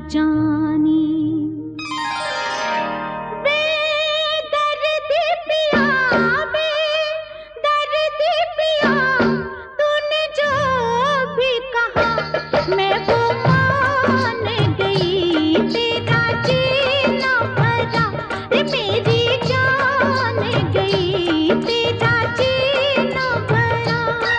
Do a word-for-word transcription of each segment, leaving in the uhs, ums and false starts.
जानी। बेदर्दी पिया बेदर्दी पिया तूने जो भी कहा मैं वो मान गई। तेरा जीना भरा रे मेरी जान गई। तेरा जीना भरा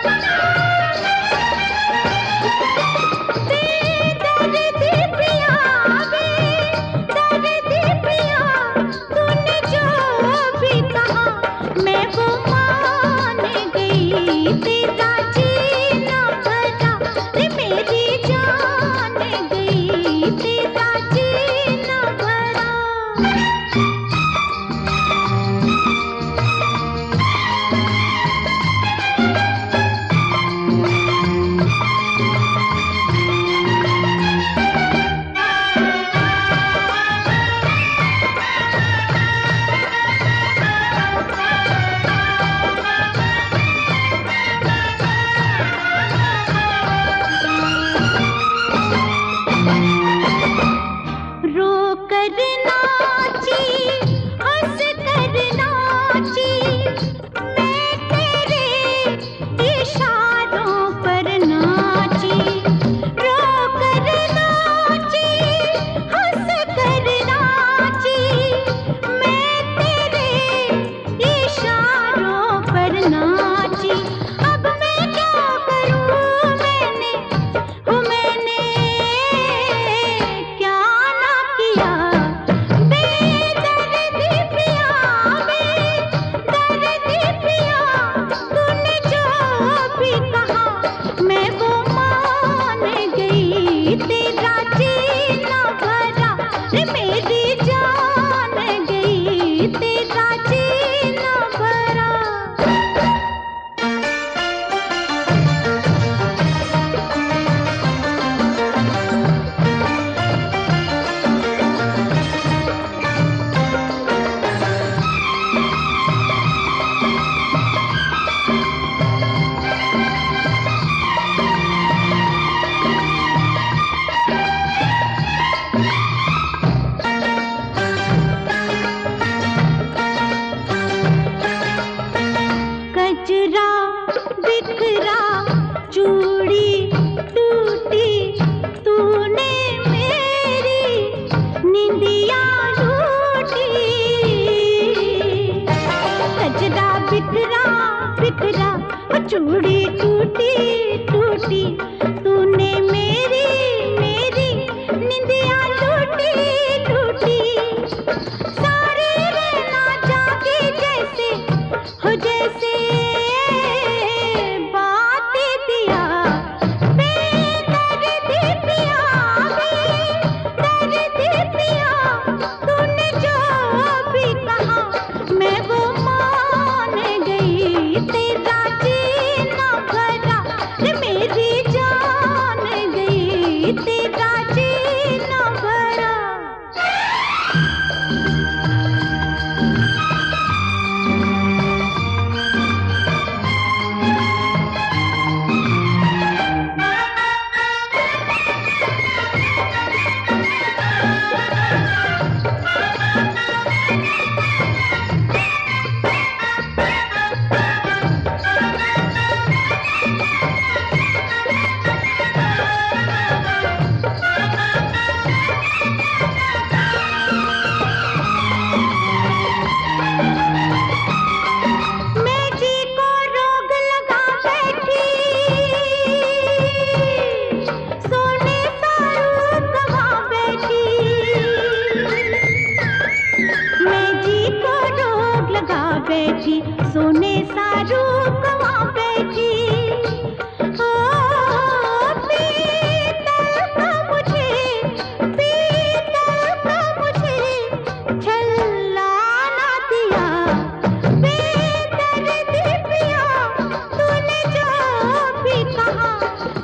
बेदर्दी पिया बेदर्दी पिया तूने जो भी कहा मैं वो मान गई। तेरा जीना भरा रे मेरी जान गई। तेरा जीना भरा। रो कर नाची हंस कर नाची मैं तेरे इशारों पर नाची। रो कर नाची हंस कर नाची मैं तेरे इशारों पर नाची। अब मैं क्या करूं मैंने हो मैंने क्या ना किया। बेदर्दी पिया बेदर्दी पिया तूने जो भी कहा मैं वो मान गई। तेरा जीना भरा रे मेरी जान गई। तेरा जीना भरा। कजरा बिखरा चूड़ी टूटी तूने मेरी निंदिया लूटी। कजरा बिखरा बिखरा चूड़ी टूटी टूटी तूने मेरी मेरी निंदिया लूटी लूटी। सारे रहना जागे जैसे हो जैसे बात दिया। बेदर्दी पिया बेदर्दी पिया तूने जो भी कहा मैं वो मान गई। तेरा जीना भरा रे मेरी जान गई। तेरा जीना भरा। मैं जी को रोग लगा बैठी सोने सारू कहा बैठी। मैं जी को रोग लगा बैठी सोने सारू कहा बैठी। ओ पीतल का मुझे पीतल का मुझे छल्ला ना दिया। बेदर्दी पिया तूने जो भी कहा